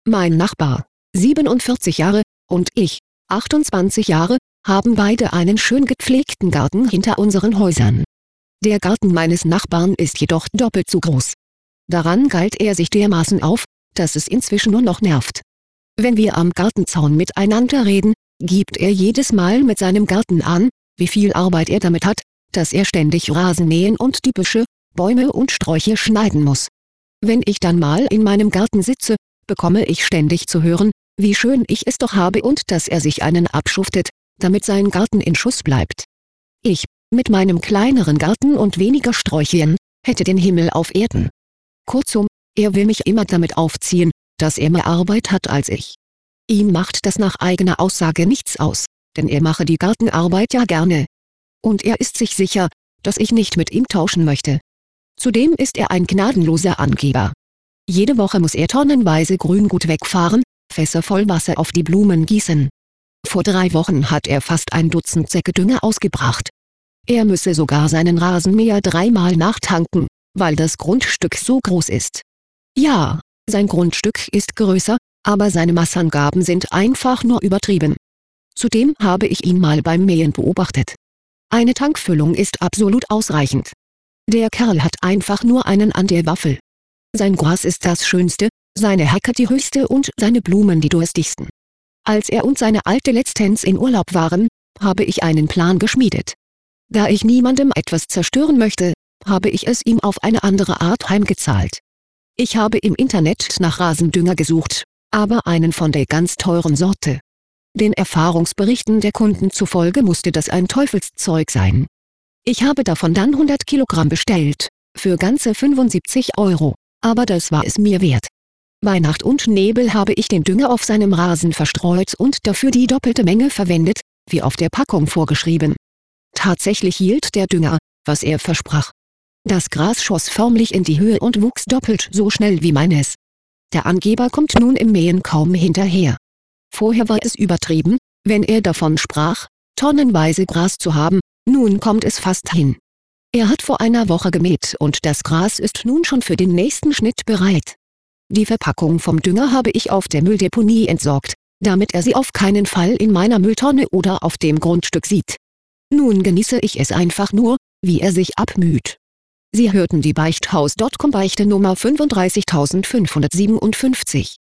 Mein Nachbar, 47 Jahre, und ich, 28 Jahre, haben beide einen schön gepflegten Garten hinter unseren Häusern. Der Garten meines Nachbarn ist jedoch doppelt so groß. Daran geilt er sich dermaßen auf, dass es inzwischen nur noch nervt. Wenn wir am Gartenzaun miteinander reden, gibt er jedes Mal mit seinem Garten an, wie viel Arbeit er damit hat, dass er ständig Rasen mähen und die Büsche, Bäume und Sträucher schneiden muss. Wenn ich dann mal in meinem Garten sitze, bekomme ich ständig zu hören, wie schön ich es doch habe und dass er sich einen abschuftet, damit sein Garten in Schuss bleibt. Ich, mit meinem kleineren Garten und weniger Sträuchern, hätte den Himmel auf Erden. Kurzum, er will mich immer damit aufziehen, dass er mehr Arbeit hat als ich. Ihm macht das nach eigener Aussage nichts aus, denn er mache die Gartenarbeit ja gerne. Und er ist sich sicher, dass ich nicht mit ihm tauschen möchte. Zudem ist er ein gnadenloser Angeber. Jede Woche muss er tonnenweise Grüngut wegfahren, Fässer voll Wasser auf die Blumen gießen. Vor 3 Wochen hat er fast ein Dutzend Säcke Dünger ausgebracht. Er müsse sogar seinen Rasenmäher 3-mal nachtanken, weil das Grundstück so groß ist. Ja, sein Grundstück ist größer, aber seine Massangaben sind einfach nur übertrieben. Zudem habe ich ihn mal beim Mähen beobachtet. Eine Tankfüllung ist absolut ausreichend. Der Kerl hat einfach nur einen an der Waffel. Sein Gras ist das Schönste, seine Hecke die höchste und seine Blumen die durstigsten. Als er und seine Alte letztens in Urlaub waren, habe ich einen Plan geschmiedet. Da ich niemandem etwas zerstören möchte, habe ich es ihm auf eine andere Art heimgezahlt. Ich habe im Internet nach Rasendünger gesucht, aber einen von der ganz teuren Sorte. Den Erfahrungsberichten der Kunden zufolge musste das ein Teufelszeug sein. Ich habe davon dann 100 Kilogramm bestellt, für ganze 75 €, aber das war es mir wert. Bei Nacht und Nebel habe ich den Dünger auf seinem Rasen verstreut und dafür die doppelte Menge verwendet, wie auf der Packung vorgeschrieben. Tatsächlich hielt der Dünger, was er versprach. Das Gras schoss förmlich in die Höhe und wuchs doppelt so schnell wie meines. Der Angeber kommt nun im Mähen kaum hinterher. Vorher war es übertrieben, wenn er davon sprach, tonnenweise Gras zu haben, nun kommt es fast hin. Er hat vor einer Woche gemäht und das Gras ist nun schon für den nächsten Schnitt bereit. Die Verpackung vom Dünger habe ich auf der Mülldeponie entsorgt, damit er sie auf keinen Fall in meiner Mülltonne oder auf dem Grundstück sieht. Nun genieße ich es einfach nur, wie er sich abmüht. Sie hörten die Beichthaus.com Beichte Nummer 35557.